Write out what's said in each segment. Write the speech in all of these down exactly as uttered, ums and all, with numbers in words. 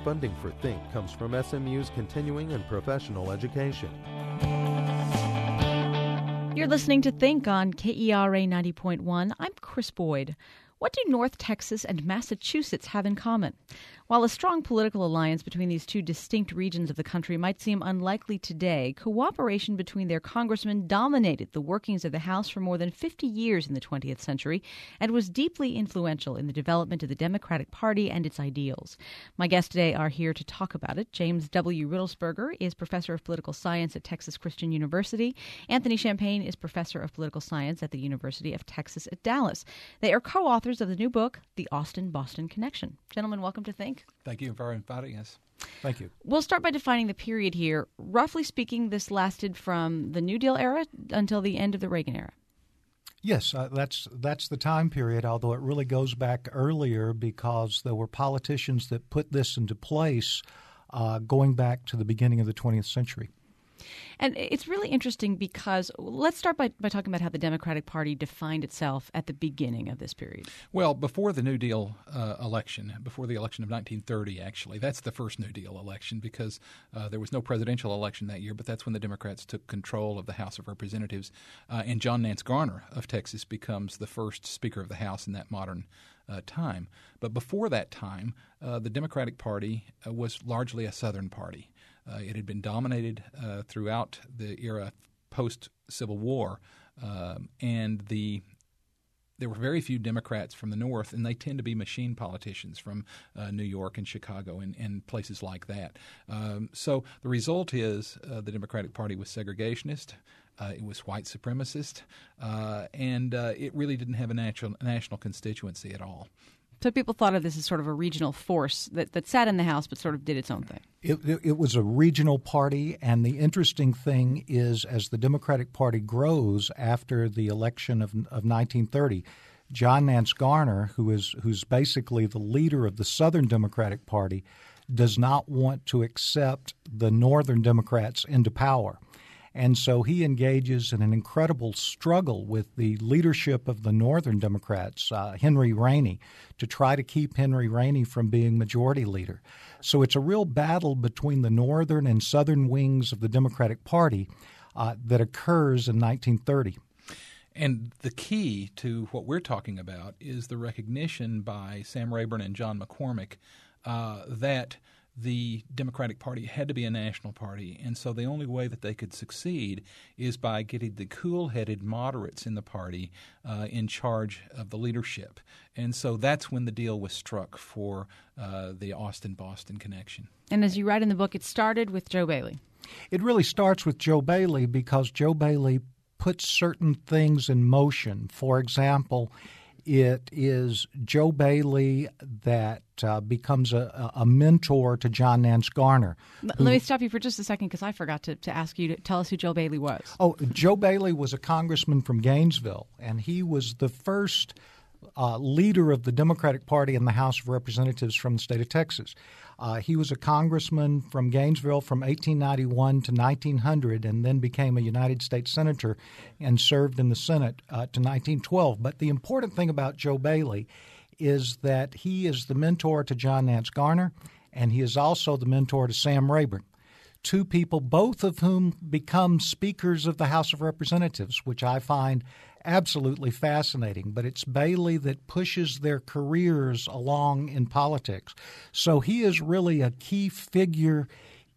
Funding for Think comes from S M U's continuing and professional education. You're listening to Think on K E R A ninety point one. I'm Chris Boyd. What do North Texas and Massachusetts have in common? While a strong political alliance between these two distinct regions of the country might seem unlikely today, cooperation between their congressmen dominated the workings of the House for more than fifty years in the twentieth century and was deeply influential in the development of the Democratic Party and its ideals. My guests today are here to talk about it. James W. Riddlesberger is professor of political science at Texas Christian University. Anthony Champagne is professor of political science at the University of Texas at Dallas. They are co-authors of the new book, The Austin-Boston Connection. Gentlemen, welcome to Think. Thank you for inviting us. Thank you. We'll start by defining the period here. Roughly speaking, this lasted from the New Deal era until the end of the Reagan era. Yes, uh, that's that's the time period, although it really goes back earlier because there were politicians that put this into place uh, going back to the beginning of the twentieth century. And it's really interesting because let's start by, by talking about how the Democratic Party defined itself at the beginning of this period. Well, before the New Deal uh, election, before the election of nineteen thirty, actually, that's the first New Deal election because uh, there was no presidential election that year, but that's when the Democrats took control of the House of Representatives. Uh, and John Nance Garner of Texas becomes the first Speaker of the House in that modern uh, time. But before that time, uh, the Democratic Party uh, was largely a Southern party. Uh, it had been dominated uh, throughout the era post-Civil War, um, and the there were very few Democrats from the North, and they tend to be machine politicians from uh, New York and Chicago and, and places like that. Um, so the result is uh, the Democratic Party was segregationist. Uh, it was white supremacist, uh, and uh, it really didn't have a natural, national constituency at all. So people thought of this as sort of a regional force that, that sat in the House but sort of did its own thing. It, it, it was a regional party, and the interesting thing is as the Democratic Party grows after the election of, of nineteen thirty, John Nance Garner, who is who's basically the leader of the Southern Democratic Party, does not want to accept the Northern Democrats into power. And so he engages in an incredible struggle with the leadership of the Northern Democrats, uh, Henry Rainey, to try to keep Henry Rainey from being majority leader. So it's a real battle between the Northern and Southern wings of the Democratic Party uh, that occurs in nineteen thirty. And the key to what we're talking about is the recognition by Sam Rayburn and John McCormick uh, that the Democratic Party had to be a national party, and so the only way that they could succeed is by getting the cool-headed moderates in the party uh, in charge of the leadership. And so that's when the deal was struck for uh, the Austin-Boston connection. And as you write in the book, it started with Joe Bailey. It really starts with Joe Bailey because Joe Bailey puts certain things in motion. For example, it is Joe Bailey that uh, becomes a, a mentor to John Nance Garner. L- who, let me stop you for just a second because I forgot to, to ask you to tell us who Joe Bailey was. Oh, Joe Bailey was a congressman from Gainesville, and he was the first uh, leader of the Democratic Party in the House of Representatives from the state of Texas. Uh, he was a congressman from Gainesville from eighteen ninety-one to nineteen hundred and then became a United States Senator and served in the Senate uh, to nineteen twelve. But the important thing about Joe Bailey is that he is the mentor to John Nance Garner, and he is also the mentor to Sam Rayburn, two people, both of whom become speakers of the House of Representatives, which I find absolutely fascinating. But it's Bailey that pushes their careers along in politics. So he is really a key figure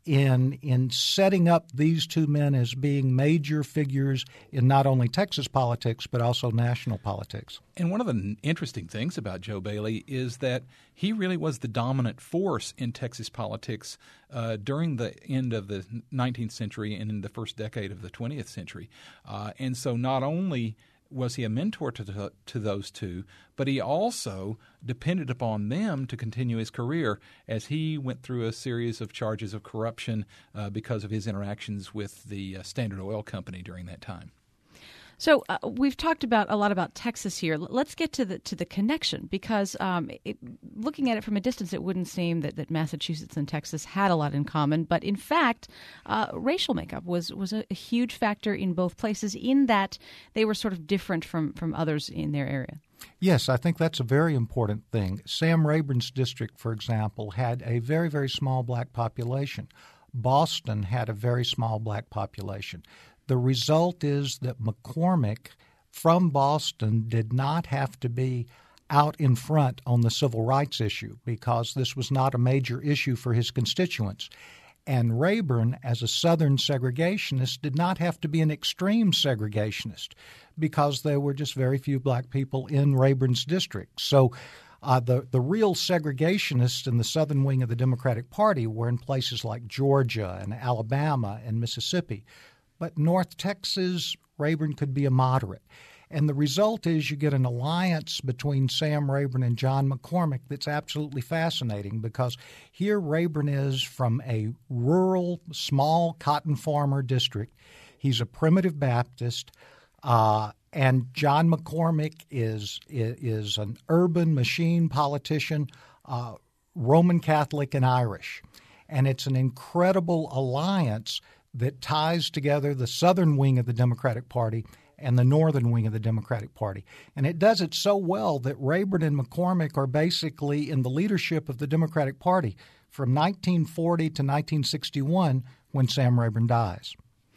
in in setting up these two men as being major figures in not only Texas politics but also national politics. And one of the interesting things about Joe Bailey is that he really was the dominant force in Texas politics uh, during the end of the nineteenth century and in the first decade of the twentieth century. Uh, and so not only was he a mentor to the, to those two, but he also depended upon them to continue his career as he went through a series of charges of corruption uh, because of his interactions with the uh, Standard Oil Company during that time. So uh, we've talked about a lot about Texas here. Let's get to the to the connection because um, it, looking at it from a distance, it wouldn't seem that, that Massachusetts and Texas had a lot in common. But in fact, uh, racial makeup was was a, a huge factor in both places in that they were sort of different from, from others in their area. Yes, I think that's a very important thing. Sam Rayburn's district, for example, had a very, very small black population. Boston had a very small black population. The result is that McCormick from Boston did not have to be out in front on the civil rights issue because this was not a major issue for his constituents. And Rayburn, as a Southern segregationist, did not have to be an extreme segregationist because there were just very few black people in Rayburn's district. So uh, the, the real segregationists in the southern wing of the Democratic Party were in places like Georgia and Alabama and Mississippi. But North Texas, Rayburn could be a moderate. And the result is you get an alliance between Sam Rayburn and John McCormick that's absolutely fascinating because here Rayburn is from a rural, small cotton farmer district. He's a primitive Baptist, uh, and John McCormick is, is an urban machine politician, uh, Roman Catholic and Irish. And it's an incredible alliance that ties together the southern wing of the Democratic Party and the northern wing of the Democratic Party. And it does it so well that Rayburn and McCormick are basically in the leadership of the Democratic Party from nineteen forty to nineteen sixty-one when Sam Rayburn dies.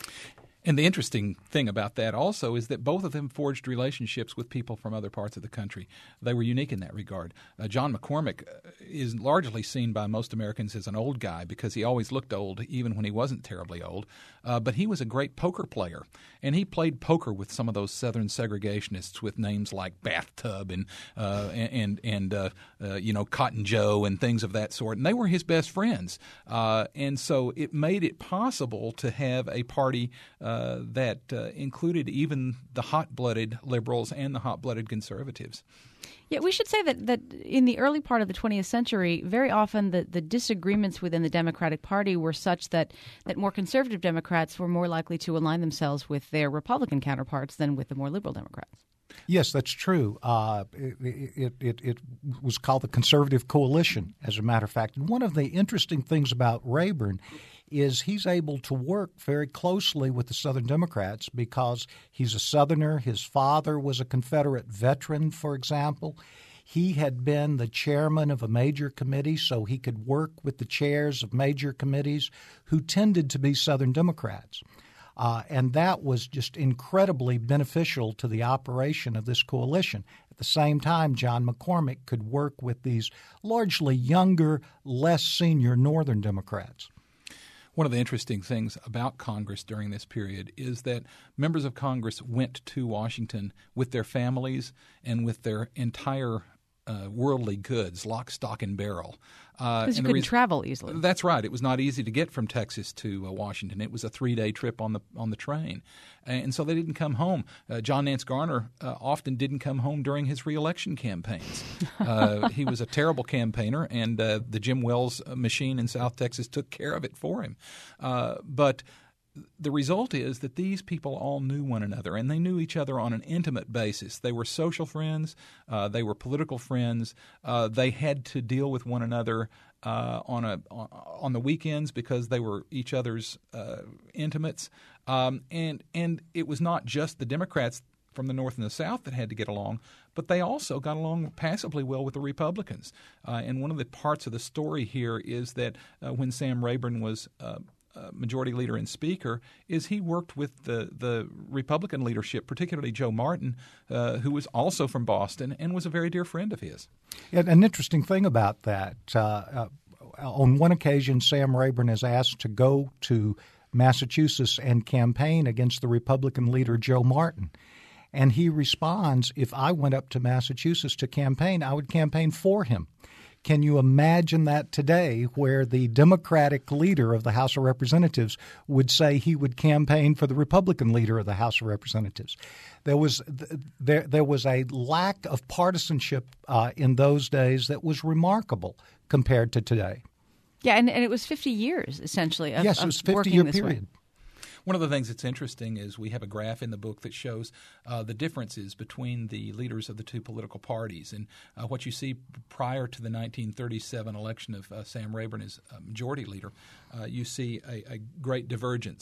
And the interesting thing about that also is that both of them forged relationships with people from other parts of the country. They were unique in that regard. Uh, John McCormick is largely seen by most Americans as an old guy because he always looked old even when he wasn't terribly old. Uh, but he was a great poker player, and he played poker with some of those Southern segregationists with names like Bathtub and uh, and and uh, uh, you know Cotton Joe and things of that sort. And they were his best friends, uh, and so it made it possible to have a party Uh, that uh, included even the hot-blooded liberals and the hot-blooded conservatives. Yeah, we should say that, that in the early part of the twentieth century, very often the, the disagreements within the Democratic Party were such that, that more conservative Democrats were more likely to align themselves with their Republican counterparts than with the more liberal Democrats. Yes, that's true. Uh, it, it, it was called the Conservative Coalition, as a matter of fact. And one of the interesting things about Rayburn is he's able to work very closely with the Southern Democrats because he's a Southerner. His father was a Confederate veteran, for example. He had been the chairman of a major committee, so he could work with the chairs of major committees who tended to be Southern Democrats. Uh, and that was just incredibly beneficial to the operation of this coalition. At the same time, John McCormick could work with these largely younger, less senior Northern Democrats. One of the interesting things about Congress during this period is that members of Congress went to Washington with their families and with their entire uh, worldly goods, lock, stock, and barrel. Because uh, you couldn't reason, travel easily. That's right. It was not easy to get from Texas to uh, Washington. It was a three-day trip on the on the train. And so they didn't come home. Uh, John Nance Garner uh, often didn't come home during his reelection campaigns. Uh, he was a terrible campaigner, and uh, the Jim Wells machine in South Texas took care of it for him. Uh, but the result is that these people all knew one another, and they knew each other on an intimate basis. They were social friends. Uh, they were political friends. Uh, they had to deal with one another uh, on a on, on the weekends because they were each other's uh, intimates. Um, and and it was not just the Democrats from the North and the South that had to get along, but they also got along passably well with the Republicans. Uh, and one of the parts of the story here is that uh, when Sam Rayburn was uh, Uh, majority leader and speaker, is he worked with the, the Republican leadership, particularly Joe Martin, uh, who was also from Boston and was a very dear friend of his. And an interesting thing about that, uh, uh, on one occasion, Sam Rayburn is asked to go to Massachusetts and campaign against the Republican leader Joe Martin. And he responds, if I went up to Massachusetts to campaign, I would campaign for him. Can you imagine that today where the Democratic leader of the House of Representatives would say he would campaign for the Republican leader of the House of Representatives? There was there there was a lack of partisanship uh, in those days that was remarkable compared to today. Yeah, and, and it was fifty years, essentially, of, yes, it was a fifty-year period. Way. One of the things that's interesting is we have a graph in the book that shows uh, the differences between the leaders of the two political parties. And uh, what you see prior to the nineteen thirty-seven election of uh, Sam Rayburn as uh, majority leader, uh, you see a, a great divergence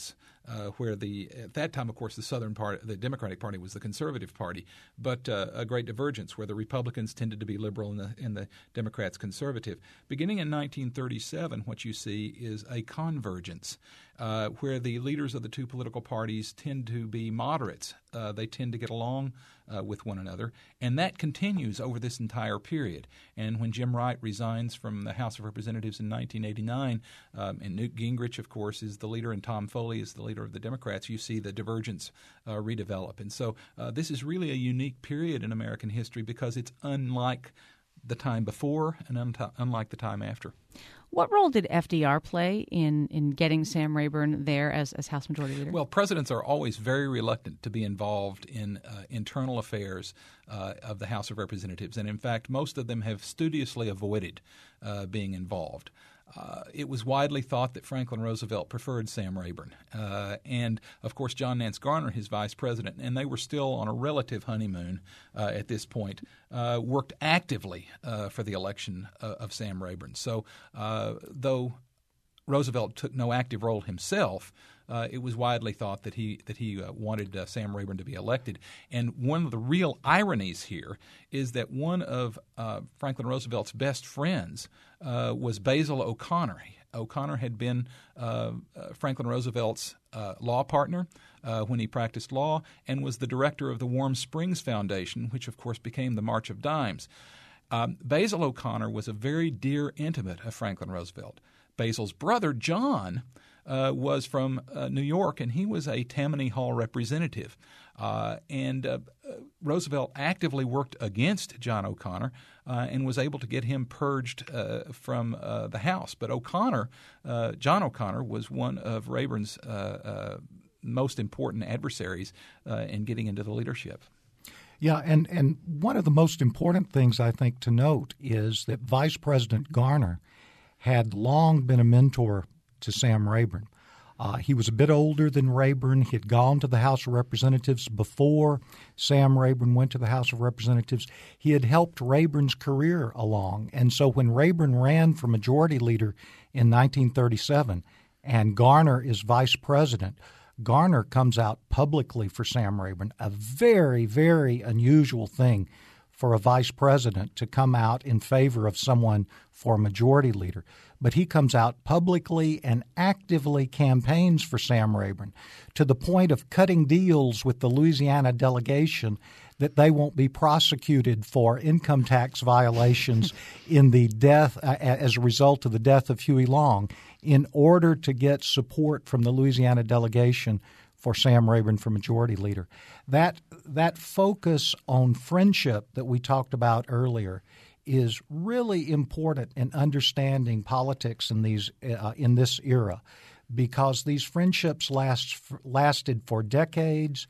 uh, where the at that time, of course, the Southern part, the Democratic Party was the conservative party, but uh, a great divergence where the Republicans tended to be liberal and the, and the Democrats conservative. Beginning in nineteen thirty-seven, what you see is a convergence uh, where the leaders of the two political parties tend to be moderates. Uh, they tend to get along uh, with one another, and that continues over this entire period. And when Jim Wright resigns from the House of Representatives in nineteen eighty-nine, um, and Newt Gingrich, of course, is the leader, and Tom Foley is the leader of the Democrats, you see the divergence uh, redevelop. And so uh, this is really a unique period in American history because it's unlike the time before and un- unlike the time after. What role did F D R play in, in getting Sam Rayburn there as, as House Majority Leader? Well, presidents are always very reluctant to be involved in uh, internal affairs uh, of the House of Representatives. And in fact, most of them have studiously avoided uh, being involved. Uh, it was widely thought that Franklin Roosevelt preferred Sam Rayburn. Uh, and, of course, John Nance Garner, his vice president, and they were still on a relative honeymoon uh, at this point, uh, worked actively uh, for the election uh, of Sam Rayburn. So uh, though Roosevelt took no active role himself, Uh, it was widely thought that he that he uh, wanted uh, Sam Rayburn to be elected. And one of the real ironies here is that one of uh, Franklin Roosevelt's best friends uh, was Basil O'Connor. O'Connor had been uh, uh, Franklin Roosevelt's uh, law partner uh, when he practiced law and was the director of the Warm Springs Foundation, which, of course, became the March of Dimes. Um, Basil O'Connor was a very dear intimate of Franklin Roosevelt. Basil's brother, John, Uh, was from uh, New York, and he was a Tammany Hall representative. Uh, and uh, uh, Roosevelt actively worked against John O'Connor uh, and was able to get him purged uh, from uh, the House. But O'Connor, uh, John O'Connor, was one of Rayburn's uh, uh, most important adversaries uh, in getting into the leadership. Yeah, and, and one of the most important things I think to note is that Vice President Garner had long been a mentor to Sam Rayburn. Uh, he was a bit older than Rayburn. He had gone to the House of Representatives before Sam Rayburn went to the House of Representatives. He had helped Rayburn's career along. And so when Rayburn ran for Majority Leader in nineteen thirty-seven and Garner is Vice President, Garner comes out publicly for Sam Rayburn, a very, very unusual thing for a vice president to come out in favor of someone for Majority Leader. But he comes out publicly and actively campaigns for Sam Rayburn to the point of cutting deals with the Louisiana delegation that they won't be prosecuted for income tax violations in the death uh, as a result of the death of Huey Long in order to get support from the Louisiana delegation for Sam Rayburn for Majority Leader. That that focus on friendship that we talked about earlier is really important in understanding politics in these uh, in this era, because these friendships last lasted for decades,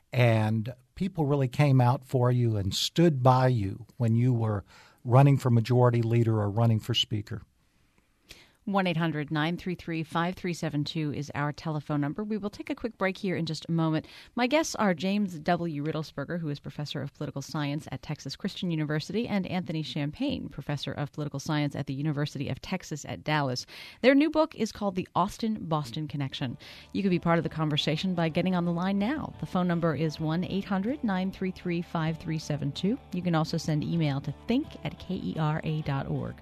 and people really came out for you and stood by you when you were running for Majority Leader or running for Speaker. one eight hundred nine three three five three seven two is our telephone number. We will take a quick break here in just a moment. My guests are James W. Riddlesberger, who is Professor of Political Science at Texas Christian University, and Anthony Champagne, Professor of Political Science at the University of Texas at Dallas. Their new book is called The Austin-Boston Connection. You can be part of the conversation by getting on the line now. The phone number is one eight hundred nine three three five three seven two. You can also send email to think at K E R A dot org.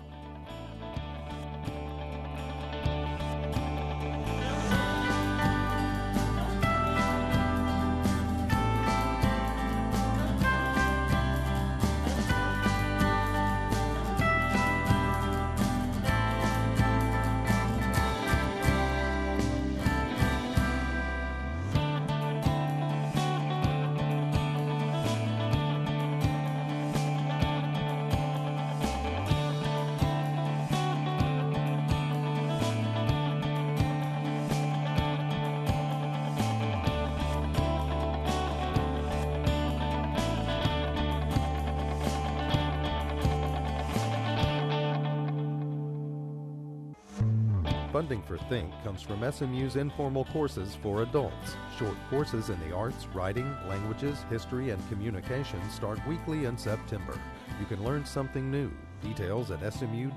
Funding for Think comes from S M U's informal courses for adults. Short courses in the arts, writing, languages, history, and communication start weekly in September. You can learn something new. Details at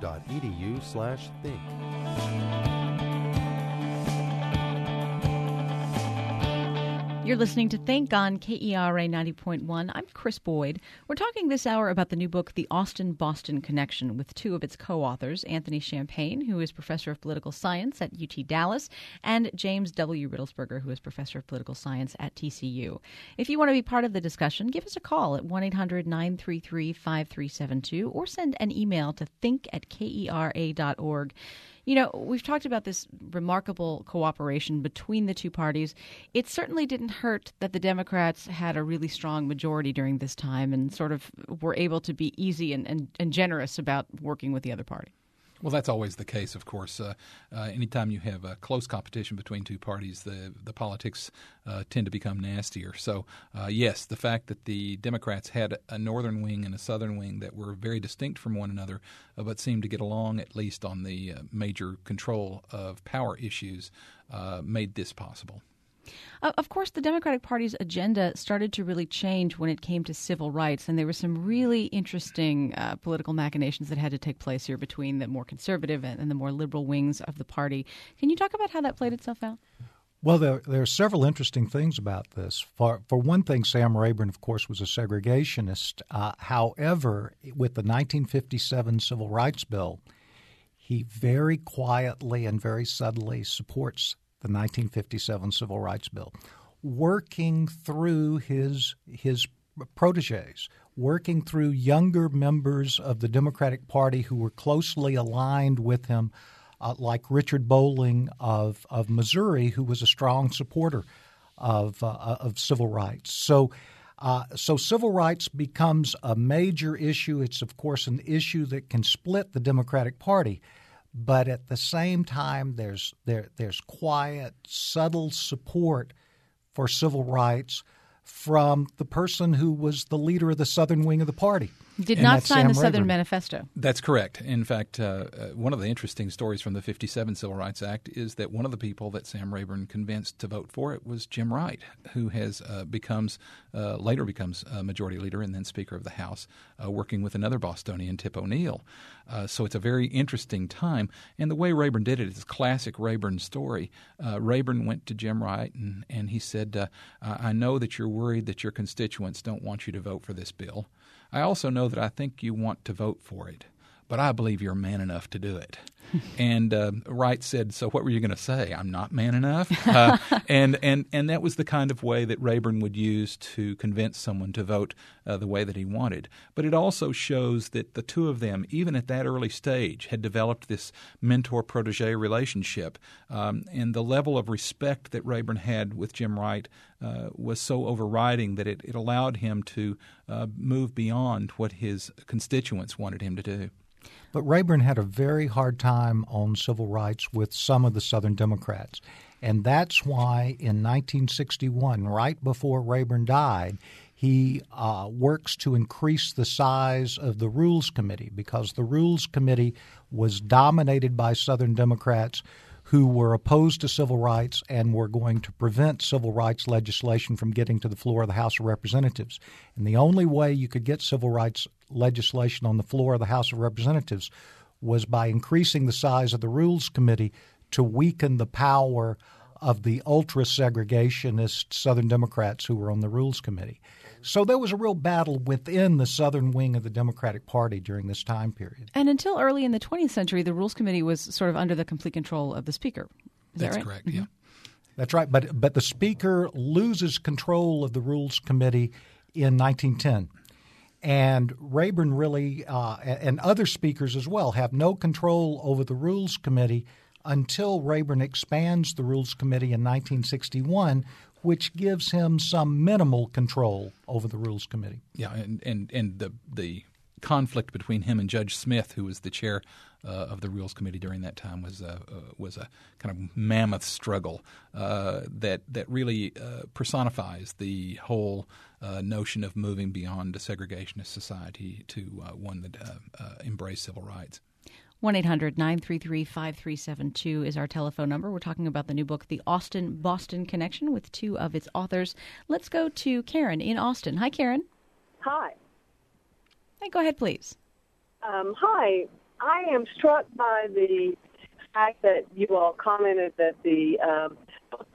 smu.edu slash think. You're listening to Think on K E R A ninety point one. I'm Chris Boyd. We're talking this hour about the new book, The Austin-Boston Connection, with two of its co-authors, Anthony Champagne, who is professor of political science at U T Dallas, and James W. Riddlesberger, who is professor of political science at T C U. If you want to be part of the discussion, give us a call at one eight hundred nine three three five three seven two or send an email to think at K E R A dot org. You know, we've talked about this remarkable cooperation between the two parties. It certainly didn't hurt that the Democrats had a really strong majority during this time and sort of were able to be easy and, and, and generous about working with the other party. Well, that's always the case, of course. Uh, uh, anytime you have a close competition between two parties, the the politics uh, tend to become nastier. So, uh, yes, the fact that the Democrats had a northern wing and a southern wing that were very distinct from one another, uh, but seemed to get along at least on the uh, major control of power issues, uh, made this possible. Uh, of course, the Democratic Party's agenda started to really change when it came to civil rights, and there were some really interesting uh, political machinations that had to take place here between the more conservative and, and the more liberal wings of the party. Can you talk about how that played itself out? Well, there, there are several interesting things about this. For, for one thing, Sam Rayburn, of course, was a segregationist. Uh, however, with the nineteen fifty-seven Civil Rights Bill, he very quietly and very subtly supports the nineteen fifty-seven Civil Rights Bill, working through his his protégés, working through younger members of the Democratic Party who were closely aligned with him, uh, like Richard Bolling of of Missouri, who was a strong supporter of uh, of civil rights. So. Uh, so civil rights becomes a major issue. It's, of course, an issue that can split the Democratic Party. But at the same time, there's there there's quiet, subtle support for civil rights from the person who was the leader of the southern wing of the party. Did and not sign Sam the Southern Rayburn. Manifesto. That's correct. In fact, uh, uh, one of the interesting stories from the fifty-seven Civil Rights Act is that one of the people that Sam Rayburn convinced to vote for it was Jim Wright, who has uh, becomes uh, later becomes a majority leader and then Speaker of the House, uh, working with another Bostonian, Tip O'Neill. Uh, so it's a very interesting time. And the way Rayburn did it is a classic Rayburn story. Uh, Rayburn went to Jim Wright and, and he said, uh, I know that you're worried that your constituents don't want you to vote for this bill. I also know that I think you want to vote for it, but I believe you're man enough to do it. And uh, Wright said, so what were you going to say? I'm not man enough? Uh, and, and, and that was the kind of way that Rayburn would use to convince someone to vote uh, the way that he wanted. But it also shows that the two of them, even at that early stage, had developed this mentor-protege relationship. Um, and the level of respect that Rayburn had with Jim Wright uh, was so overriding that it, it allowed him to uh, move beyond what his constituents wanted him to do. But Rayburn had a very hard time on civil rights with some of the Southern Democrats. And that's why in nineteen sixty-one, right before Rayburn died, he uh, works to increase the size of the Rules Committee because the Rules Committee was dominated by Southern Democrats who were opposed to civil rights and were going to prevent civil rights legislation from getting to the floor of the House of Representatives. And the only way you could get civil rights legislation on the floor of the House of Representatives was by increasing the size of the Rules Committee to weaken the power of the ultra-segregationist Southern Democrats who were on the Rules Committee. So there was a real battle within the southern wing of the Democratic Party during this time period. And until early in the twentieth century, the Rules Committee was sort of under the complete control of the Speaker. Is That's that right? correct, Mm-hmm. yeah. That's right, but but the Speaker loses control of the Rules Committee in nineteen ten. And Rayburn really, uh, and other speakers as well, have no control over the Rules Committee until Rayburn expands the Rules Committee in nineteen sixty-one, which gives him some minimal control over the Rules Committee. Yeah, and, and, and the the conflict between him and Judge Smith, who was the chair uh, of the Rules Committee during that time, was a, uh, was a kind of mammoth struggle uh, that that really uh, personifies the whole uh, notion of moving beyond a segregationist society to uh, one that uh, uh, embraced civil rights. one eight hundred nine three three five three seven two is our telephone number. We're talking about the new book, The Austin-Boston Connection, with two of its authors. Let's go to Karen in Austin. Hi, Karen. Hi. Hey, go ahead, please. Um, hi. I am struck by the fact that you all commented that the um, both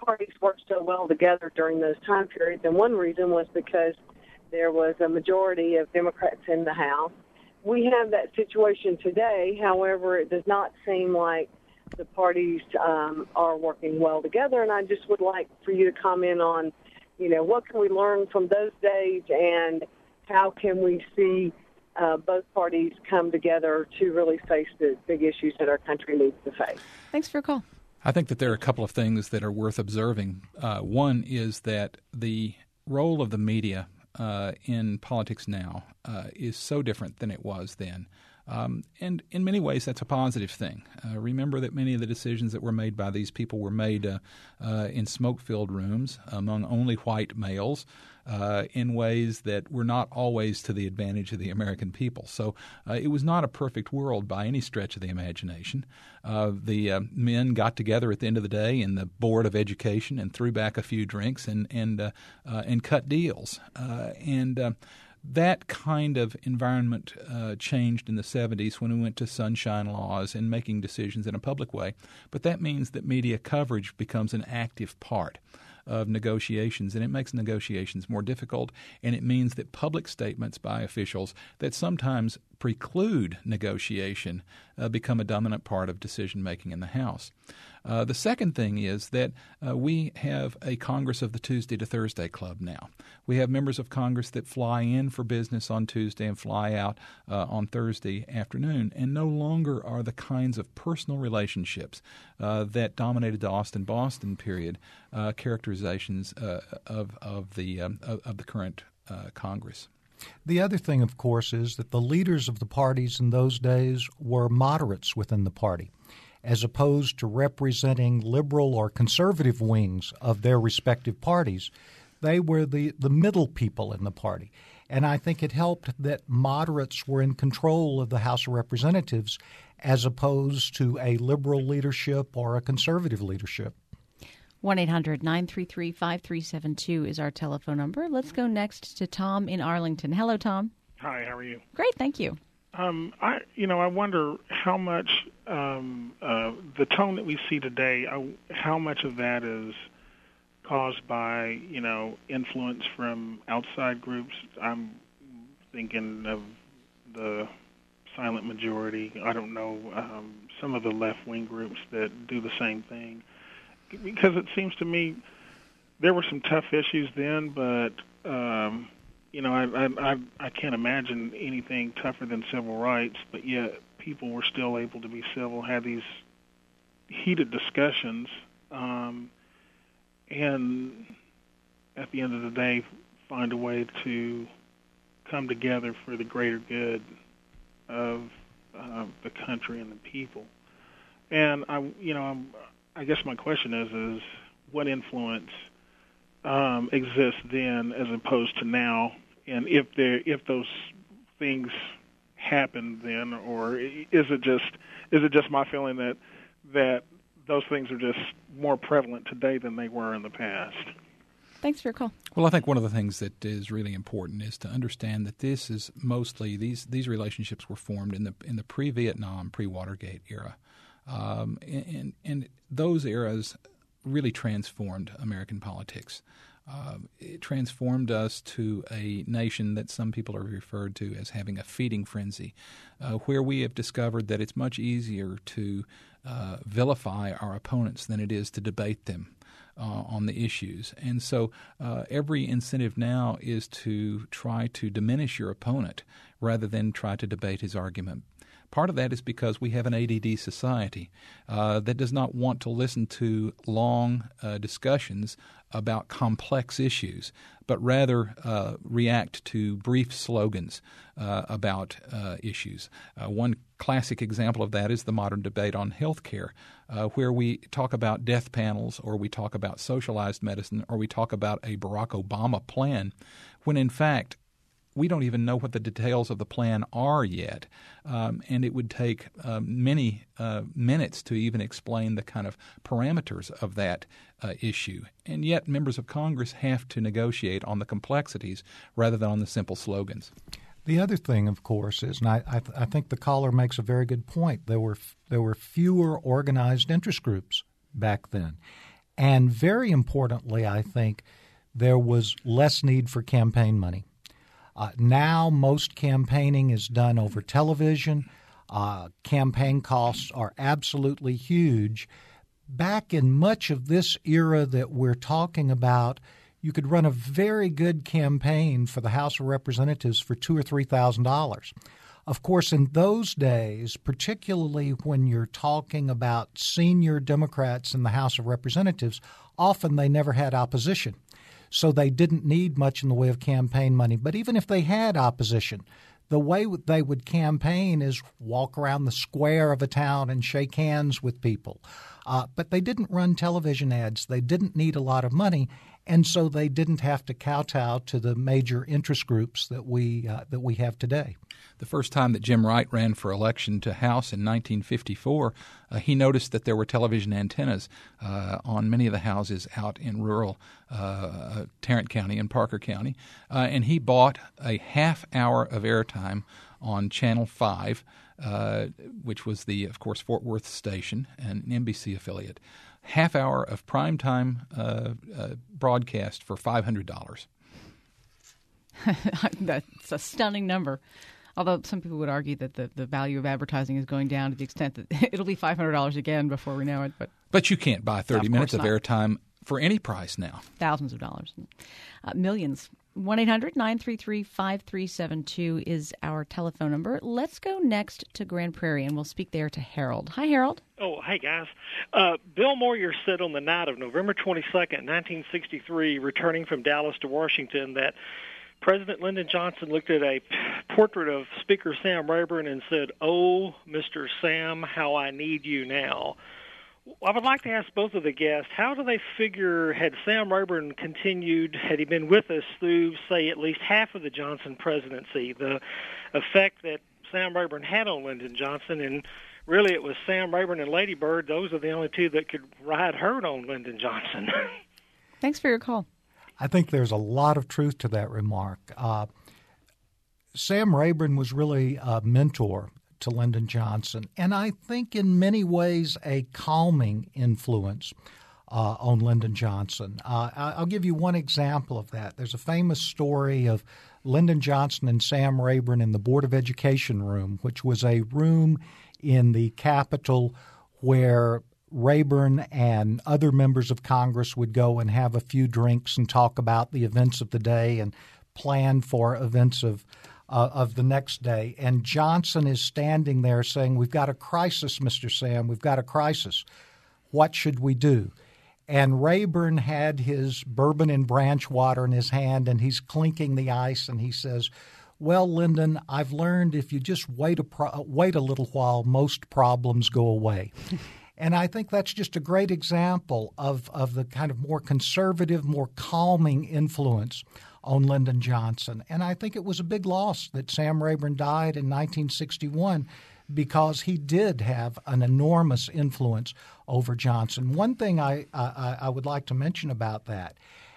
parties worked so well together during those time periods, and one reason was because there was a majority of Democrats in the House. We have that situation today. However, it does not seem like the parties um, are working well together, and I just would like for you to comment on, you know, what can we learn from those days, and how can we see uh, both parties come together to really face the big issues that our country needs to face. Thanks for your call. I think that there are a couple of things that are worth observing. Uh, one is that the role of the media uh, in politics now uh, is so different than it was then. Um, and in many ways, that's a positive thing. Uh, remember that many of the decisions that were made by these people were made uh, uh, in smoke-filled rooms among only white males uh, in ways that were not always to the advantage of the American people. So uh, it was not a perfect world by any stretch of the imagination. Uh, the uh, men got together at the end of the day in the Board of Education and threw back a few drinks and and uh, uh, and cut deals. Uh, and uh, That kind of environment uh, changed in the seventies when we went to sunshine laws and making decisions in a public way. But that means that media coverage becomes an active part of negotiations, and it makes negotiations more difficult, and it means that public statements by officials that sometimes preclude negotiation uh, become a dominant part of decision-making in the House. Uh, the second thing is that uh, we have a Congress of the Tuesday to Thursday Club now. We have members of Congress that fly in for business on Tuesday and fly out uh, on Thursday afternoon, and no longer are the kinds of personal relationships uh, that dominated the Austin-Boston period uh, characterizations uh, of of the um, of, of the current uh, Congress. The other thing, of course, is that the leaders of the parties in those days were moderates within the party, as opposed to representing liberal or conservative wings of their respective parties. They were the, the middle people in the party. And I think it helped that moderates were in control of the House of Representatives as opposed to a liberal leadership or a conservative leadership. one eight hundred nine three three five three seven two is our telephone number. Let's go next to Tom in Arlington. Hello, Tom. Hi, how are you? Great, thank you. Um, I, you know, I wonder how much um, uh, the tone that we see today, I, how much of that is caused by, you know, influence from outside groups. I'm thinking of the silent majority. I don't know, um, some of the left-wing groups that do the same thing. Because it seems to me there were some tough issues then, but um, you know, I, I I can't imagine anything tougher than civil rights. But yet, people were still able to be civil, had these heated discussions, um, and at the end of the day, find a way to come together for the greater good of uh, the country and the people. And I, you know, I'm. I guess my question is, is what influence um, exists then as opposed to now, and if there, if those things happen then, or is it just is it just my feeling that that those things are just more prevalent today than they were in the past? Thanks for your call. Well, I think one of the things that is really important is to understand that this is mostly these these relationships were formed in the in the pre-Vietnam, pre-Watergate era. Um, and, and those eras really transformed American politics. Uh, it transformed us to a nation that some people are referred to as having a feeding frenzy, uh, where we have discovered that it's much easier to uh, vilify our opponents than it is to debate them uh, on the issues. And so uh, every incentive now is to try to diminish your opponent rather than try to debate his argument. Part of that is because we have an A D D society uh, that does not want to listen to long uh, discussions about complex issues, but rather uh, react to brief slogans uh, about uh, issues. Uh, one classic example of that is the modern debate on health care, uh, where we talk about death panels, or we talk about socialized medicine, or we talk about a Barack Obama plan, when in fact we don't even know what the details of the plan are yet, um, and it would take uh, many uh, minutes to even explain the kind of parameters of that uh, issue. And yet members of Congress have to negotiate on the complexities rather than on the simple slogans. The other thing, of course, is, and I, I, I think the caller makes a very good point, there were there were fewer organized interest groups back then. And very importantly, I think, there was less need for campaign money. Uh, now most campaigning is done over television. Uh, campaign costs are absolutely huge. Back in much of this era that we're talking about, you could run a very good campaign for the House of Representatives for two or three thousand dollars. Of course, in those days, particularly when you're talking about senior Democrats in the House of Representatives, often they never had opposition. So they didn't need much in the way of campaign money. But even if they had opposition, the way they would campaign is walk around the square of a town and shake hands with people. Uh, but they didn't run television ads. They didn't need a lot of money, and so they didn't have to kowtow to the major interest groups that we uh, that we have today. The first time that Jim Wright ran for election to House in nineteen fifty-four, uh, he noticed that there were television antennas uh, on many of the houses out in rural uh, Tarrant County and Parker County, uh, and he bought a half hour of airtime on Channel five, uh, which was the, of course, Fort Worth station, and an N B C affiliate. Half hour of primetime uh, uh, broadcast for five hundred dollars. That's a stunning number. Although some people would argue that the, the value of advertising is going down to the extent that it'll be five hundred dollars again before we know it. But but you can't buy thirty of minutes of not. airtime for any price now. Thousands of dollars. Uh, millions. one eight hundred nine three three five three seven two is our telephone number. Let's go next to Grand Prairie, and we'll speak there to Harold. Hi, Harold. Oh, hey, guys. Uh, Bill Moyer said on the night of November twenty-second, nineteen sixty-three, returning from Dallas to Washington, that President Lyndon Johnson looked at a portrait of Speaker Sam Rayburn and said, "Oh, Mister Sam, how I need you now." I would like to ask both of the guests, how do they figure, had Sam Rayburn continued, had he been with us through, say, at least half of the Johnson presidency, the effect that Sam Rayburn had on Lyndon Johnson, and really it was Sam Rayburn and Lady Bird, those are the only two that could ride herd on Lyndon Johnson. Thanks for your call. I think there's a lot of truth to that remark. Uh, Sam Rayburn was really a mentor to Lyndon Johnson, and I think in many ways a calming influence uh, on Lyndon Johnson. Uh, I'll give you one example of that. There's a famous story of Lyndon Johnson and Sam Rayburn in the Board of Education room, which was a room in the Capitol where Rayburn and other members of Congress would go and have a few drinks and talk about the events of the day and plan for events of uh, of the next day. And Johnson is standing there saying, "We've got a crisis, Mister Sam. We've got a crisis. What should we do?" And Rayburn had his bourbon and branch water in his hand, and he's clinking the ice, and he says, "Well, Lyndon, I've learned if you just wait a pro- wait a little while, most problems go away." And I think that's just a great example of, of the kind of more conservative, more calming influence on Lyndon Johnson. And I think it was a big loss that Sam Rayburn died in nineteen sixty-one because he did have an enormous influence over Johnson. One thing I, I, I would like to mention about that,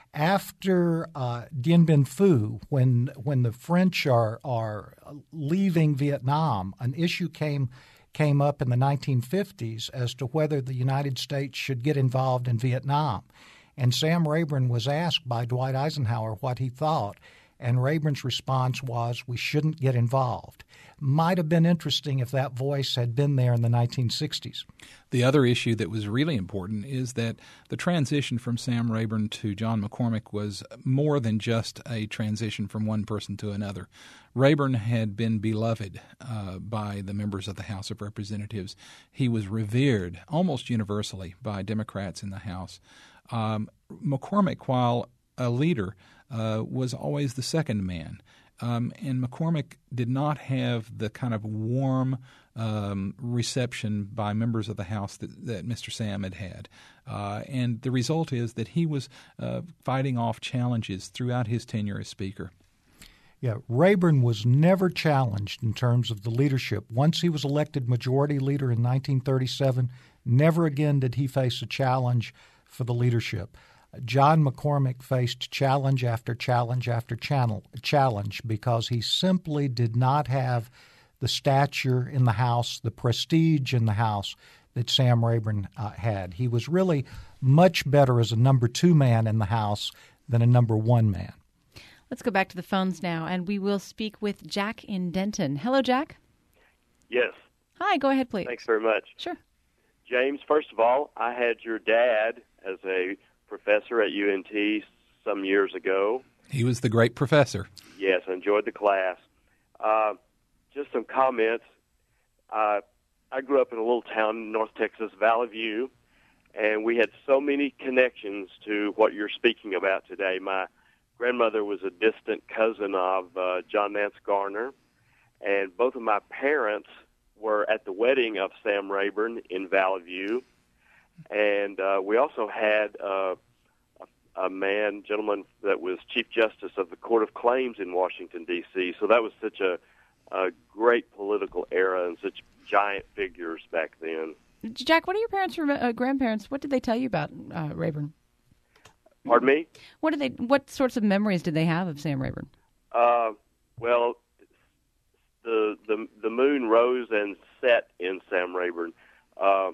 after uh, Dien Bien Phu, when when the French are, are leaving Vietnam, an issue came came up in the nineteen fifties as to whether the United States should get involved in Vietnam. And Sam Rayburn was asked by Dwight Eisenhower what he thought, and Rayburn's response was, "We shouldn't get involved." Might have been interesting if that voice had been there in the nineteen sixties. The other issue that was really important is that the transition from Sam Rayburn to John McCormack was more than just a transition from one person to another. Rayburn had been beloved uh, by the members of the House of Representatives. He was revered almost universally by Democrats in the House. Um, McCormack, while a leader, uh, was always the second man. Um, and McCormack did not have the kind of warm um, reception by members of the House that, that Mister Sam had had. Uh, and the result is that he was uh, fighting off challenges throughout his tenure as Speaker. Yeah, Rayburn was never challenged in terms of the leadership. Once he was elected majority leader in nineteen thirty-seven, never again did he face a challenge for the leadership. John McCormack faced challenge after challenge after channel, challenge because he simply did not have the stature in the House, the prestige in the House that Sam Rayburn uh, had. He was really much better as a number two man in the House than a number one man. Let's go back to the phones now, and we will speak with Jack in Denton. Hello, Jack. Yes. Hi, go ahead, please. Thanks very much. Sure. James, first of all, I had your dad as a professor at U N T some years ago. He was the great professor. Yes, I enjoyed the class. Uh, just some comments. Uh, I grew up in a little town in North Texas, Valley View, and we had so many connections to what you're speaking about today. My grandmother was a distant cousin of uh, John Nance Garner, and both of my parents were at the wedding of Sam Rayburn in Valley View. And uh, we also had uh, a, a man, gentleman, that was Chief Justice of the Court of Claims in Washington, D C So that was such a, a great political era and such giant figures back then. Jack, what are your parents, uh, grandparents, what did they tell you about uh, Rayburn? Pardon me? What did they? What sorts of memories did they have of Sam Rayburn? Uh, well, the the the moon rose and set in Sam Rayburn. Uh,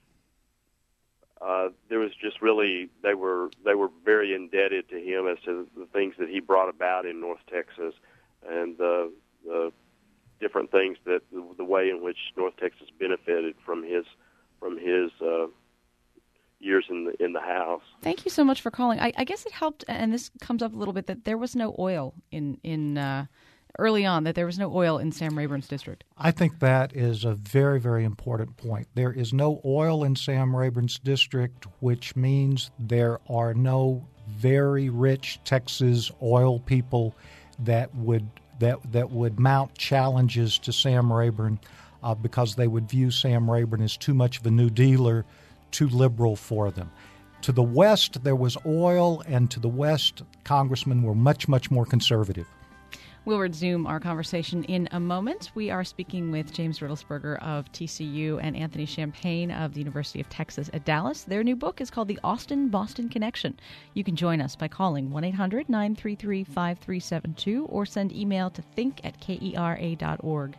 uh, there was just really they were they were very indebted to him as to the things that he brought about in North Texas and the the different things that the, the way in which North Texas benefited from his from his. Uh, years in the in the House. Thank you so much for calling. I, I guess it helped, and this comes up a little bit, that there was no oil in in uh, early on. That there was no oil in Sam Rayburn's district. I think that is a very, very important point. There is no oil in Sam Rayburn's district, which means there are no very rich Texas oil people that would that that would mount challenges to Sam Rayburn uh, because they would view Sam Rayburn as too much of a New Dealer, too liberal for them. To the west, there was oil, and to the west, congressmen were much, much more conservative. We'll resume our conversation in a moment. We are speaking with James Riddlesberger of T C U and Anthony Champagne of the University of Texas at Dallas. Their new book is called The Austin-Boston Connection. You can join us by calling one eight hundred nine three three five three seven two or send email to think at kera dot org.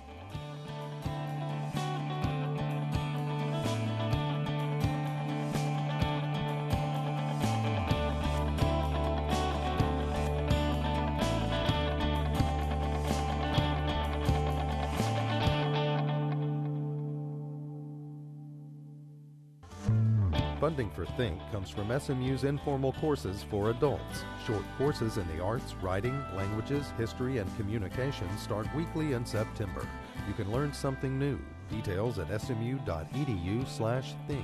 Funding for Think comes from S M U's informal courses for adults. Short courses in the arts, writing, languages, history, and communication start weekly in September. You can learn something new. Details at smu.edu slash think.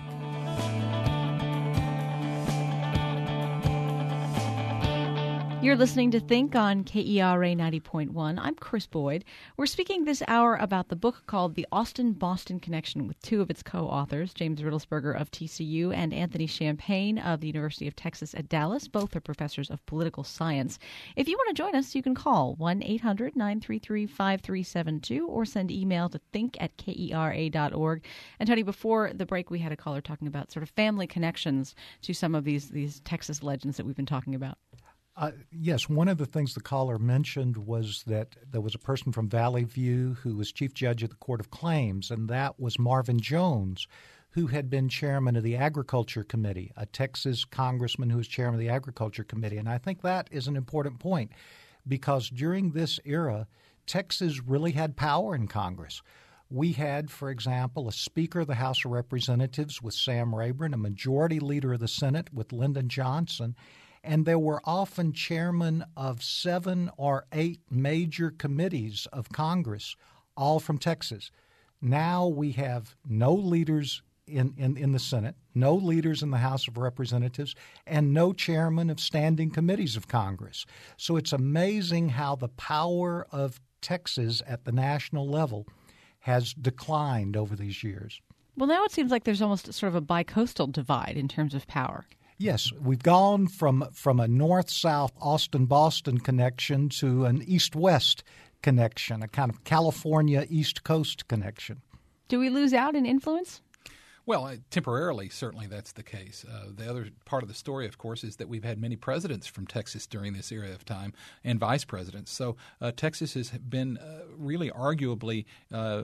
You're listening to Think on K E R A ninety point one. I'm Chris Boyd. We're speaking this hour about the book called The Austin-Boston Connection with two of its co-authors, James Riddlesberger of T C U and Anthony Champagne of the University of Texas at Dallas. Both are professors of political science. If you want to join us, you can call one eight hundred nine three three five three seven two or send email to think at kera dot org. And Tony, before the break, we had a caller talking about sort of family connections to some of these, these Texas legends that we've been talking about. Uh, yes, one of the things the caller mentioned was that there was a person from Valley View who was chief judge of the Court of Claims, and that was Marvin Jones, who had been chairman of the Agriculture Committee, a Texas congressman who was chairman of the Agriculture Committee. And I think that is an important point because during this era, Texas really had power in Congress. We had, for example, a Speaker of the House of Representatives with Sam Rayburn, a Majority Leader of the Senate with Lyndon Johnson, and there were often chairmen of seven or eight major committees of Congress, all from Texas. Now we have no leaders in, in, in the Senate, no leaders in the House of Representatives, and no chairman of standing committees of Congress. So it's amazing how the power of Texas at the national level has declined over these years. Well, now it seems like there's almost sort of a bi-coastal divide in terms of power. Yes, we've gone from from a north-south Austin-Boston connection to an east-west connection, a kind of California East Coast connection. Do we lose out in influence? Well, uh, temporarily, certainly that's the case. Uh, the other part of the story, of course, is that we've had many presidents from Texas during this era of time and vice presidents. So uh, Texas has been uh, really arguably uh,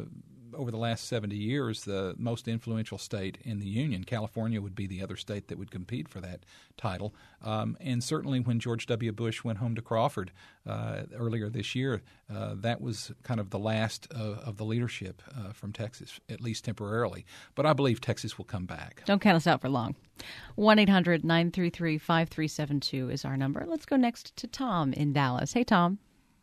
over the last seventy years, the most influential state in the Union. California would be the other state that would compete for that title. Um, and certainly when George W. Bush went home to Crawford uh, earlier this year, uh, that was kind of the last uh, of the leadership uh, from Texas, at least temporarily. But I believe Texas will come back. Don't count us out for long. one eight hundred nine three three five three seven two is our number. Let's go next to Tom in Dallas. Hey, Tom.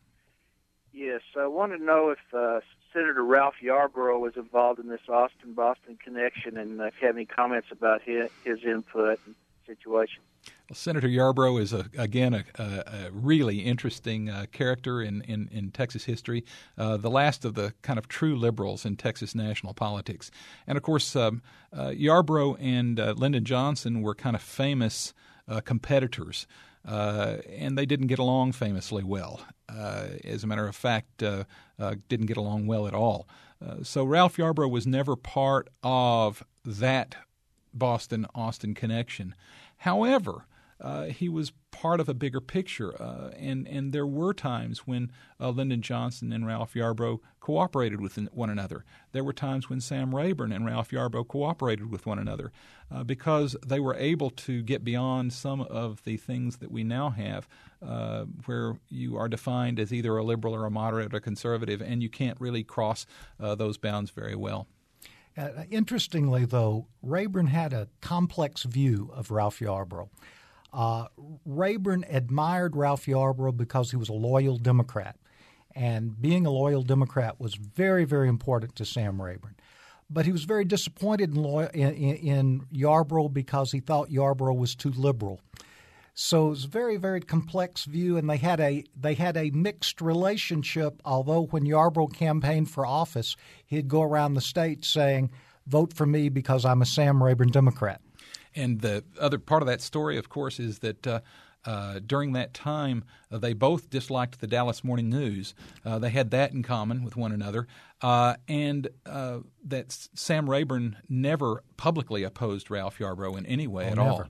Yes, I want to know if uh, Senator Ralph Yarborough was involved in this Austin-Boston connection, and if you have any comments about his, his input and situation. Well, Senator Yarborough is, a, again, a, a, a really interesting uh, character in, in, in Texas history, uh, the last of the kind of true liberals in Texas national politics. And, of course, um, uh, Yarborough and uh, Lyndon Johnson were kind of famous uh, competitors. Uh, and they didn't get along famously well. Uh, as a matter of fact, uh, uh, didn't get along well at all. Uh, so Ralph Yarborough was never part of that Boston-Austin connection. However, uh, he was part of a bigger picture, uh, and, and there were times when uh, Lyndon Johnson and Ralph Yarborough cooperated with one another. There were times when Sam Rayburn and Ralph Yarborough cooperated with one another uh, because they were able to get beyond some of the things that we now have uh, where you are defined as either a liberal or a moderate or conservative, and you can't really cross uh, those bounds very well. Uh, interestingly, though, Rayburn had a complex view of Ralph Yarborough. Uh, Rayburn admired Ralph Yarborough because he was a loyal Democrat, and being a loyal Democrat was very, very important to Sam Rayburn. But he was very disappointed in, loy- in, in Yarborough because he thought Yarborough was too liberal. So it was a very, very complex view, and they had a they had a mixed relationship, although when Yarborough campaigned for office, he'd go around the state saying, vote for me because I'm a Sam Rayburn Democrat. And the other part of that story, of course, is that uh, uh, during that time, uh, they both disliked the Dallas Morning News. Uh, they had that in common with one another. Uh, and uh, that Sam Rayburn never publicly opposed Ralph Yarborough in any way oh, at never. all.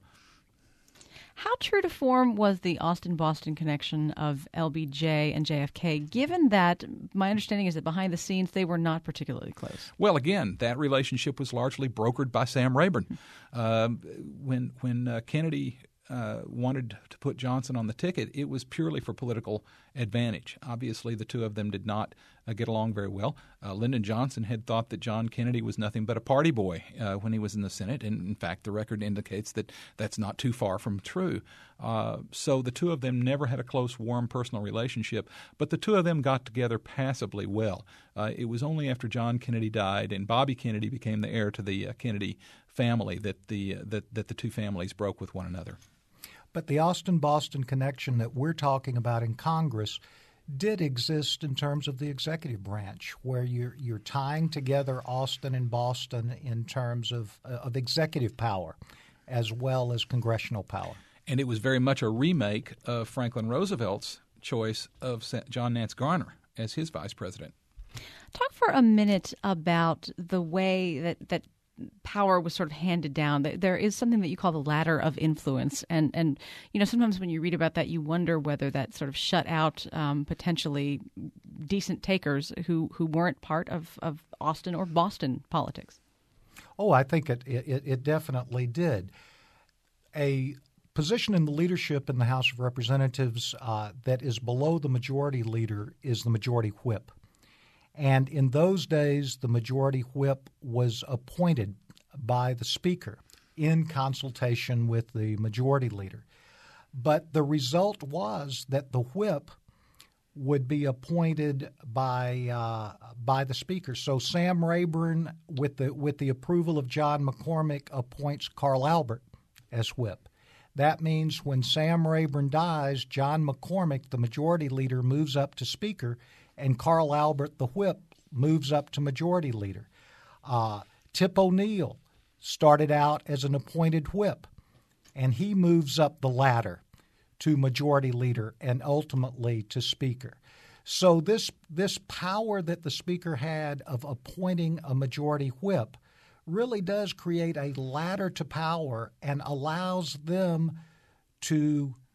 How true to form was the Austin-Boston connection of L B J and J F K, given that my understanding is that behind the scenes they were not particularly close? Well, again, that relationship was largely brokered by Sam Rayburn. Um, when when uh, Kennedy uh, wanted to put Johnson on the ticket, it was purely for political advantage. Obviously, the two of them did not uh, get along very well. Uh, Lyndon Johnson had thought that John Kennedy was nothing but a party boy uh, when he was in the Senate, and in fact, the record indicates that that's not too far from true. Uh, so the two of them never had a close, warm, personal relationship, but the two of them got together passably well. Uh, it was only after John Kennedy died and Bobby Kennedy became the heir to the uh, Kennedy family that the uh, that, that the two families broke with one another. But the Austin-Boston connection that we're talking about in Congress did exist in terms of the executive branch, where you're you're tying together Austin and Boston in terms of uh, of executive power as well as congressional power. And it was very much a remake of Franklin Roosevelt's choice of John Nance Garner as his vice president. Talk for a minute about the way that, that power was sort of handed down. There is something that you call the ladder of influence. And, and you know, sometimes when you read about that, you wonder whether that sort of shut out um, potentially decent takers who, who weren't part of, of Austin or Boston politics. Oh, I think it, it, it definitely did. A position in the leadership in the House of Representatives uh, that is below the majority leader is the majority whip. And in those days, the majority whip was appointed by the Speaker in consultation with the majority leader. But the result was that the whip would be appointed by uh, by the Speaker. So Sam Rayburn, with the with the approval of John McCormick, appoints Carl Albert as whip. That means when Sam Rayburn dies, John McCormick, the majority leader, moves up to Speaker, and Carl Albert, the whip, moves up to majority leader. Uh, Tip O'Neill started out as an appointed whip, and he moves up the ladder to majority leader and ultimately to Speaker. So this this power that the Speaker had of appointing a majority whip really does create a ladder to power and allows them to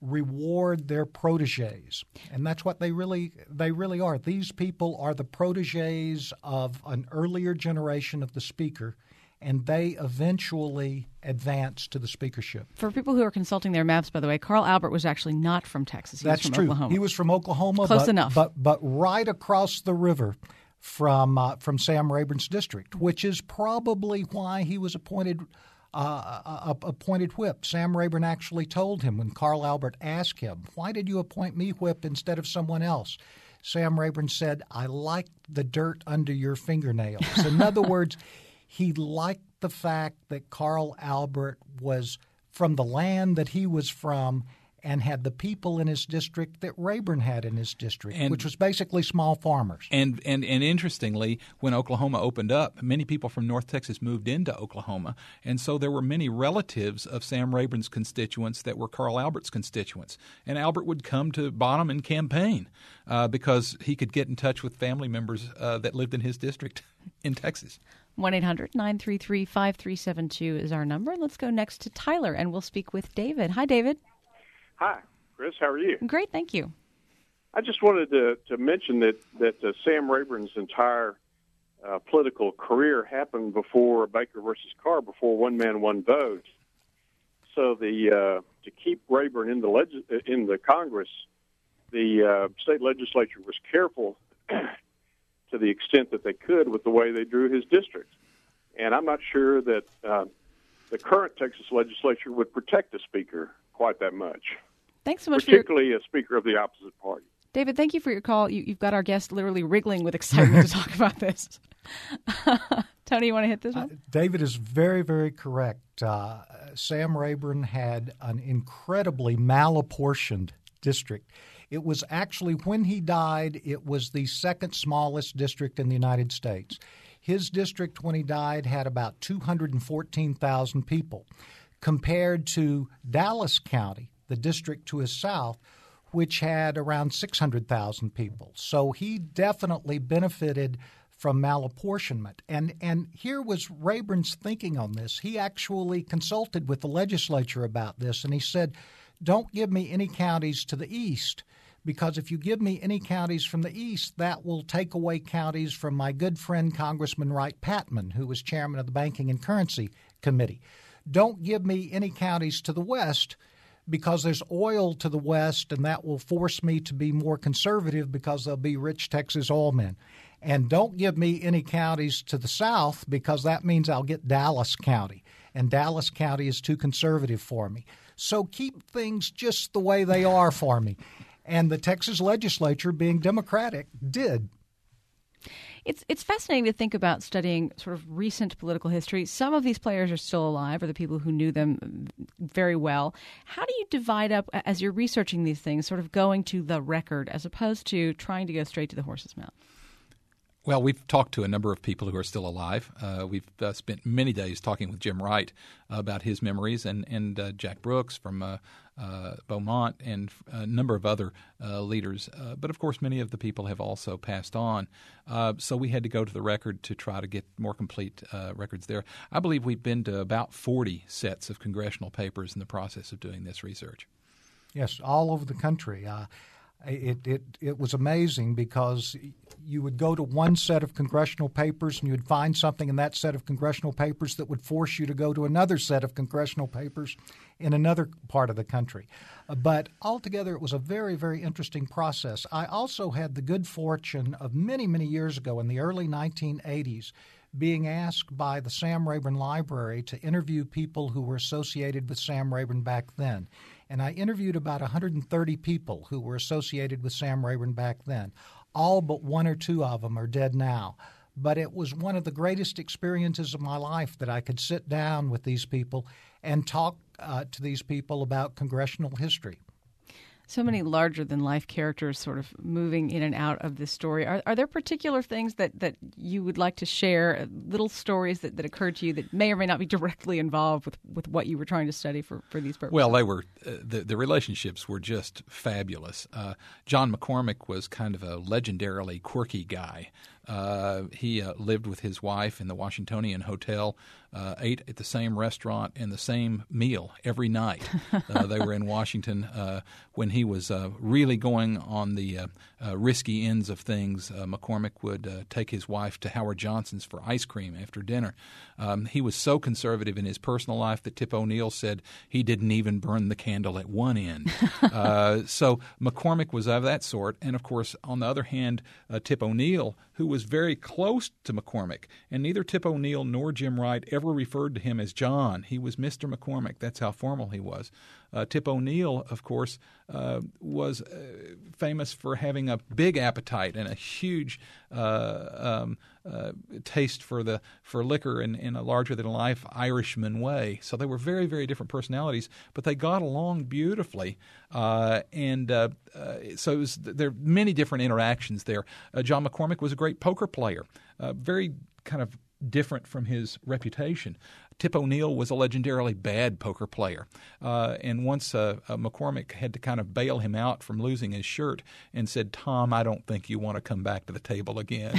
reward their proteges, and that's what they really they really are. These people are the proteges of an earlier generation of the speaker, and they eventually advance to the speakership. For people who are consulting their maps, by the way, Carl Albert was actually not from Texas. He That's was from true. Oklahoma. He was from Oklahoma. Close but, enough. But, but right across the river from uh, from Sam Rayburn's district, which is probably why he was appointed uh, uh, appointed whip. Sam Rayburn actually told him when Carl Albert asked him, "Why did you appoint me whip instead of someone else?" Sam Rayburn said, "I like the dirt under your fingernails." In other words, he liked the fact that Carl Albert was from the land that he was from and had the people in his district that Rayburn had in his district, and, which was basically small farmers. And, and and interestingly, when Oklahoma opened up, many people from North Texas moved into Oklahoma, and so there were many relatives of Sam Rayburn's constituents that were Carl Albert's constituents. And Albert would come to Bonham and campaign uh, because he could get in touch with family members uh, that lived in his district in Texas. one eight hundred nine three three five three seven two is our number. Let's go next to Tyler, and we'll speak with David. Hi, David. Hi, Chris. How are you? Great, thank you. I just wanted to, to mention that, that uh, Sam Rayburn's entire uh, political career happened before Baker versus Carr, before one man, one vote. So the uh, to keep Rayburn in the leg- in the Congress, the uh, state legislature was careful to the extent that they could with the way they drew his district. And I'm not sure that uh, the current Texas legislature would protect the speaker quite that much. Thanks so much particularly for your... a speaker of the opposite party. David, thank you for your call. You, you've got our guest literally wriggling with excitement to talk about this. Tony, you want to hit this one? Uh, David is very, very correct. Uh, Sam Rayburn had an incredibly malapportioned district. It was actually, when he died, it was the second smallest district in the United States. His district, when he died, had about two hundred fourteen thousand people, compared to Dallas County, the district to his south, which had around six hundred thousand people. So he definitely benefited from malapportionment. And and here was Rayburn's thinking on this. He actually consulted with the legislature about this, and he said, don't give me any counties to the east, because if you give me any counties from the east, that will take away counties from my good friend Congressman Wright Patman, who was chairman of the Banking and Currency Committee. Don't give me any counties to the west, because there's oil to the west, and that will force me to be more conservative because there'll be rich Texas oil men. And don't give me any counties to the south, because that means I'll get Dallas County, and Dallas County is too conservative for me. So keep things just the way they are for me. And the Texas legislature, being Democratic, did. It's it's fascinating to think about studying sort of recent political history. Some of these players are still alive, or the people who knew them very well. How do you divide up, as you're researching these things, sort of going to the record as opposed to trying to go straight to the horse's mouth? Well, we've talked to a number of people who are still alive. Uh, we've uh, spent many days talking with Jim Wright uh, about his memories, and, and uh, Jack Brooks from uh, uh, Beaumont, and a number of other uh, leaders. Uh, but, of course, many of the people have also passed on. Uh, so we had to go to the record to try to get more complete uh, records there. I believe we've been to about forty sets of congressional papers in the process of doing this research. Yes, all over the country. Uh, It, it it was amazing, because you would go to one set of congressional papers and you would find something in that set of congressional papers that would force you to go to another set of congressional papers in another part of the country. Uh, but altogether, it was a very, very interesting process. I also had the good fortune of many, many years ago in the early nineteen eighties being asked by the Sam Rayburn Library to interview people who were associated with Sam Rayburn back then. And I interviewed about one hundred thirty people who were associated with Sam Rayburn back then. All but one or two of them are dead now. But it was one of the greatest experiences of my life that I could sit down with these people and talk uh, to these people about congressional history. So many larger-than-life characters sort of moving in and out of this story. Are, are there particular things that, that you would like to share, little stories that, that occurred to you that may or may not be directly involved with, with what you were trying to study for, for these purposes? Well, they were uh, the, the relationships were just fabulous. Uh, John McCormick was kind of a legendarily quirky guy. Uh, he uh, lived with his wife in the Washingtonian Hotel, uh, ate at the same restaurant and the same meal every night. Uh, they were in Washington uh, when he was uh, really going on the uh, uh, risky ends of things. Uh, McCormick would uh, take his wife to Howard Johnson's for ice cream after dinner. Um, he was so conservative in his personal life that Tip O'Neill said he didn't even burn the candle at one end. uh, so McCormick was of that sort. And, of course, on the other hand, uh, Tip O'Neill, who was very close to McCormick, and neither Tip O'Neill nor Jim Wright ever referred to him as John. He was Mister McCormick. That's how formal he was. Uh, Tip O'Neill, of course, uh, was uh, famous for having a big appetite and a huge uh, um, uh, taste for the for liquor in, in a larger-than-life Irishman way. So they were very, very different personalities, but they got along beautifully. Uh, and uh, uh, so it was, there are many different interactions there. Uh, John McCormick was a great poker player, uh, very kind of different from his reputation. Tip O'Neill was a legendarily bad poker player, uh, and once uh, uh, McCormick had to kind of bail him out from losing his shirt and said, "Tom, I don't think you want to come back to the table again."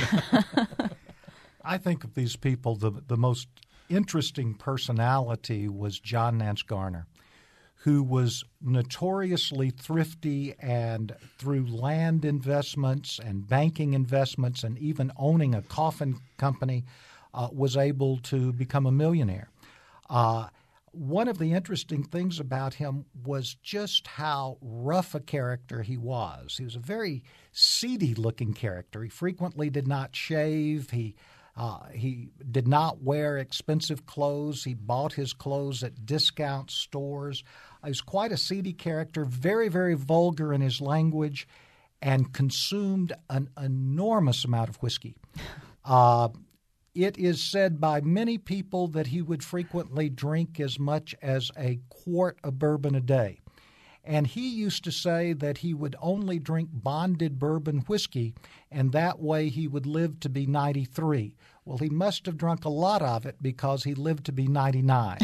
I think of these people, the the most interesting personality was John Nance Garner, who was notoriously thrifty and through land investments and banking investments and even owning a coffin company uh, was able to become a millionaire. Uh, one of the interesting things about him was just how rough a character he was. He was a very seedy-looking character. He frequently did not shave. He Uh, he did not wear expensive clothes. He bought his clothes at discount stores. He was quite a seedy character, very, very vulgar in his language, and consumed an enormous amount of whiskey. Uh, it is said by many people that he would frequently drink as much as a quart of bourbon a day. And he used to say that he would only drink bonded bourbon whiskey, and that way he would live to be ninety-three. Well, he must have drunk a lot of it because he lived to be ninety-nine.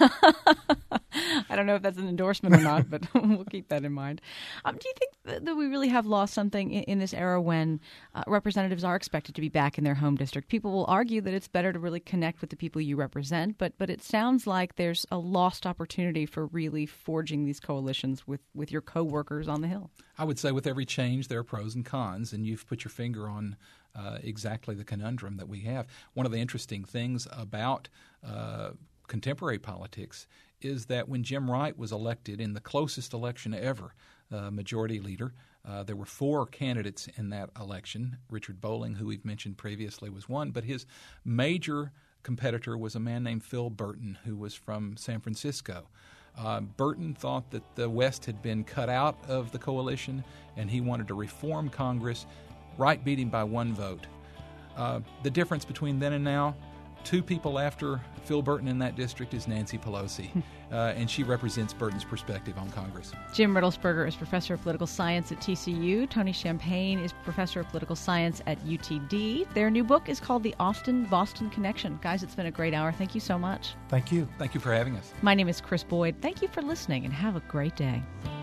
I don't know if that's an endorsement or not, but we'll keep that in mind. Um, do you think that, that we really have lost something in, in this era when uh, representatives are expected to be back in their home district? People will argue that it's better to really connect with the people you represent, but but it sounds like there's a lost opportunity for really forging these coalitions with, with your coworkers on the Hill. I would say with every change there are pros and cons, and you've put your finger on uh, exactly the conundrum that we have. One of the interesting things about uh, contemporary politics is that when Jim Wright was elected in the closest election ever, uh, majority leader, uh, there were four candidates in that election. Richard Bolling, who we've mentioned previously, was one, but his major competitor was a man named Phil Burton, who was from San Francisco. Uh, Burton thought that the West had been cut out of the coalition, and he wanted to reform Congress. Wright beat him by one vote. Uh, the difference between then and now, two people after Phil Burton in that district is Nancy Pelosi, uh, and she represents Burton's perspective on Congress. Jim Riddlesberger is professor of political science at T C U. Tony Champagne is professor of political science at U T D. Their new book is called The Austin-Boston Connection. Guys, it's been a great hour. Thank you so much. Thank you. Thank you for having us. My name is Chris Boyd. Thank you for listening, and have a great day.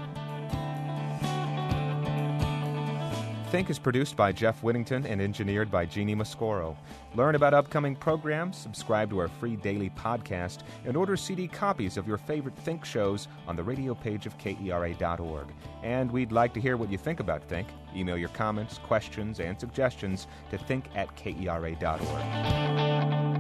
Think is produced by Jeff Whittington and engineered by Jeannie Mascoro. Learn about upcoming programs, subscribe to our free daily podcast, and order C D copies of your favorite Think shows on the radio page of K E R A dot org. And we'd like to hear what you think about Think. Email your comments, questions, and suggestions to think at K E R A dot org.